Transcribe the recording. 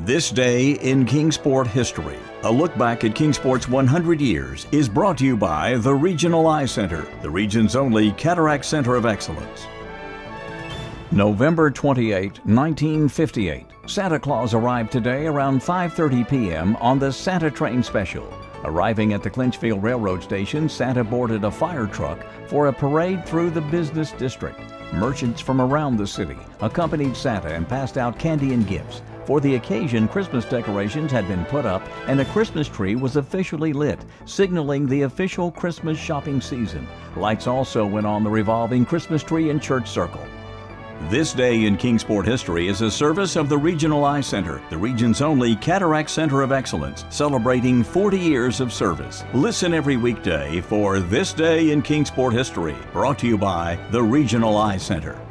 This Day in Kingsport History, a look back at Kingsport's 100 years, is brought to you by the Regional Eye Center, the region's only cataract center of excellence. November 28, 1958. Santa Claus arrived today around 5:30 p.m. on the Santa Train Special. Arriving at the Clinchfield Railroad Station, Santa boarded a fire truck for a parade through the business district. Merchants from around the city accompanied Santa and passed out candy and gifts. For the occasion, Christmas decorations had been put up and a Christmas tree was officially lit, signaling the official Christmas shopping season. Lights also went on the revolving Christmas tree and church circle. This Day in Kingsport History is a service of the Regional Eye Center, the region's only cataract center of excellence, celebrating 40 years of service. Listen every weekday for This Day in Kingsport History, brought to you by the Regional Eye Center.